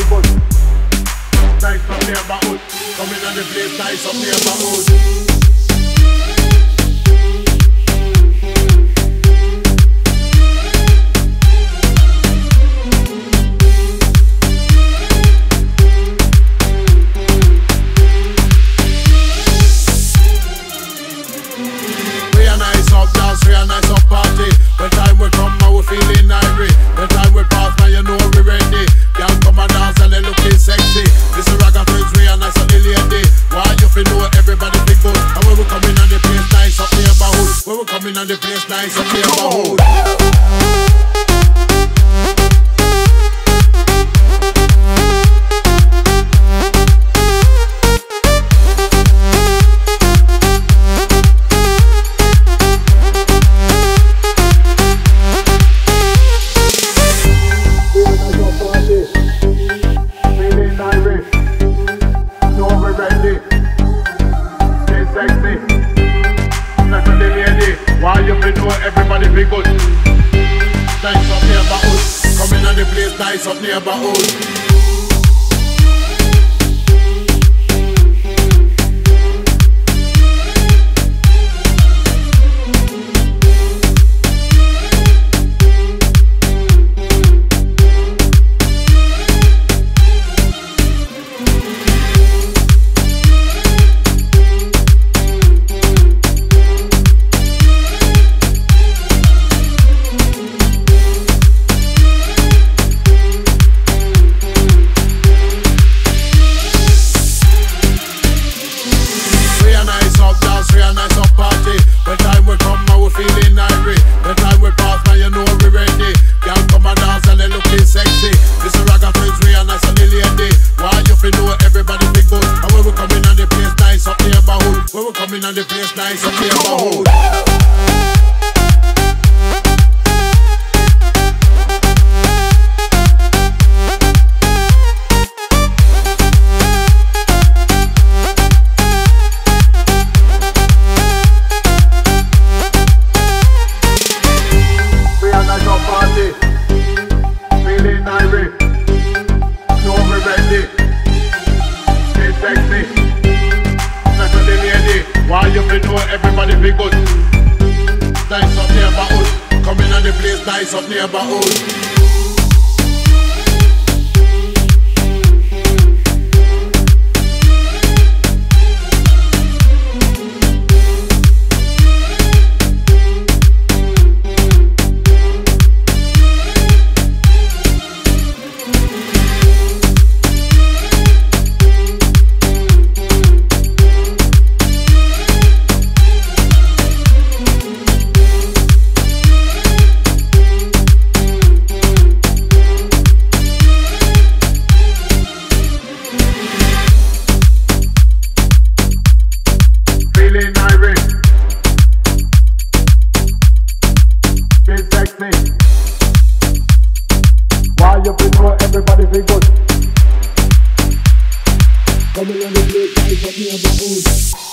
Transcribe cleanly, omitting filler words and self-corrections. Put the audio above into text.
good. Nice up neighborhood. Coming on the place, nice up neighborhood. When time will come, I will feeling irate. When time will pass, now you know we ready. Y'all come and dance and they looking sexy. This is Ragga Twins, we are nice on the lady. Why you feel know everybody big good? And when we coming on the place, nice up neighborhood. When we coming on the place, nice up neighborhood. Why you feel know everybody be good? Nice up neighborhood. Coming on the place, nice up neighborhood. When time will come, I will feeling irate. When time will pass, now you know we ready. Y'all come and dance and they looking sexy. This is Ragga Twins, we are nice on the lady. Why you feel know everybody be good? And when we coming on the place, nice up neighborhood. When we coming on the place, nice up neighborhood. Feeling irate, know we ready. Stay sexy, nice on the lady. Why you feel know everybody be good? Nice up neighborhood. Coming on the place, nice up neighborhood. Feeling irate, stay sexy. Why you feel know everybody be good? Coming on the place, nice up neighborhood.